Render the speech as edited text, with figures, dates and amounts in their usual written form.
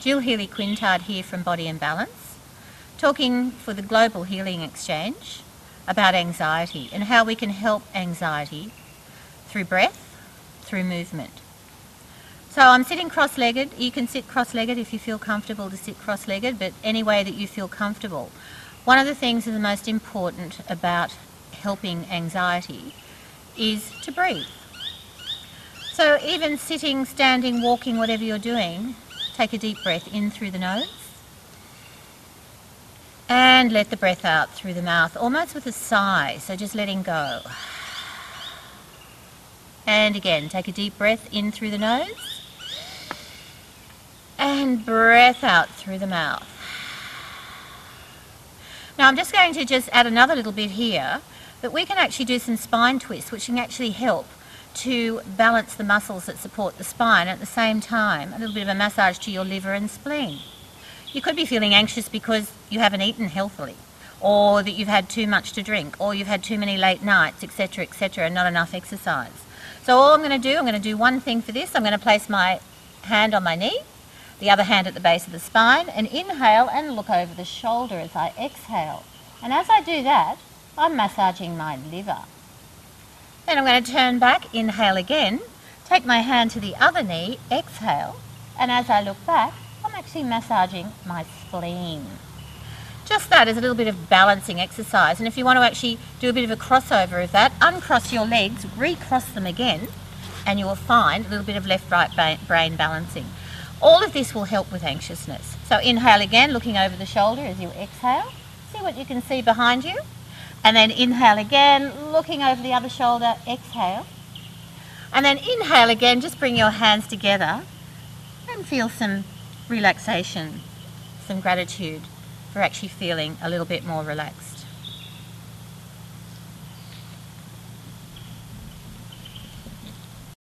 Jill Healy-Quintard here from Body and Balance, talking for the Global Healing Exchange about anxiety and how we can help anxiety through breath, through movement. So I'm sitting cross-legged. You can sit cross-legged if you feel comfortable to sit cross-legged, but any way that you feel comfortable. One of the things that is the most important about helping anxiety is to breathe. So even sitting, standing, walking, whatever you're doing, take a deep breath in through the nose and let the breath out through the mouth, almost with a sigh, so just letting go. And again, take a deep breath in through the nose and breath out through the mouth. Now I'm just going to add another little bit here, that we can actually do some spine twists, which can actually help to balance the muscles that support the spine, at the same time a little bit of a massage to your liver and spleen. You could be feeling anxious because you haven't eaten healthily, or that you've had too much to drink, or you've had too many late nights, etc., etc., and not enough exercise. So all I'm going to do one thing for this. I'm going to place my hand on my knee, the other hand at the base of the spine, and inhale and look over the shoulder as I exhale. And as I do that, I'm massaging my liver. Then I'm going to turn back, inhale again, take my hand to the other knee, exhale, and as I look back, I'm actually massaging my spleen. Just that is a little bit of balancing exercise, and if you want to actually do a bit of a crossover of that, uncross your legs, recross them again, and you will find a little bit of left-right brain balancing. All of this will help with anxiousness. So inhale again, looking over the shoulder as you exhale. See what you can see behind you. And then inhale again, looking over the other shoulder, exhale. And then inhale again, just bring your hands together and feel some relaxation, some gratitude for actually feeling a little bit more relaxed.